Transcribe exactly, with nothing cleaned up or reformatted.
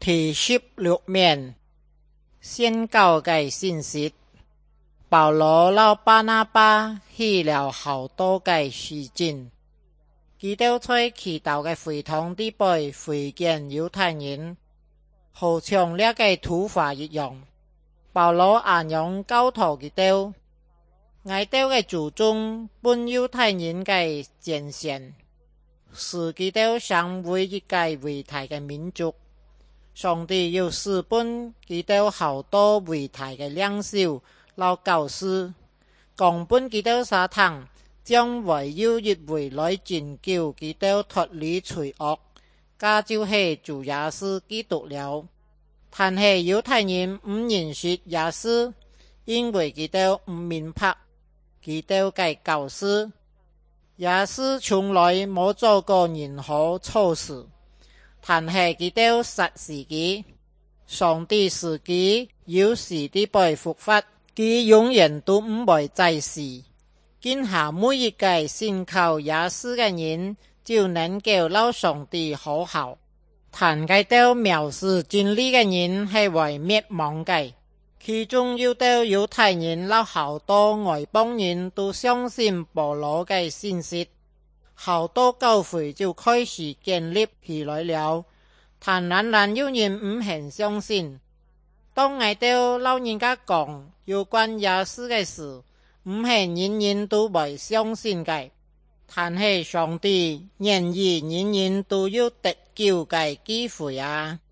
第十六面宣教嘅信息。保羅老巴拿巴去了好多嘅事情，佢哋在祈禱嘅會堂底背會見猶太人，好像呢個土法一樣。保羅按樣教導佢哋，我哋嘅祖宗本猶太人嘅前線，是佢哋成為一個偉大嘅民族。上帝要賜本佢哋好多偉大嘅領袖老教師，講本佢哋撒聽，將會有一位來拯救佢哋脫離罪惡，家就是主耶穌基督了。但係猶太人唔認識耶穌，因為佢哋唔明白佢哋嘅教師。耶穌從來冇做過任何錯事，但係佢哋實是佢，上帝是佢有時啲被復活，佢永遠都唔會再死。今下每一個信靠耶穌嘅人，就能夠撈上帝好好。但佢哋藐視真理嘅人係會滅亡嘅，其中有啲猶太人撈好多外邦人都相信保羅嘅信息，好多教會就開始建立起來了，但仍然有人唔肯相信。當我哋老人家講有關耶穌嘅事，唔係人人都會相信嘅，但係上帝願意人人都有得救嘅機會啊！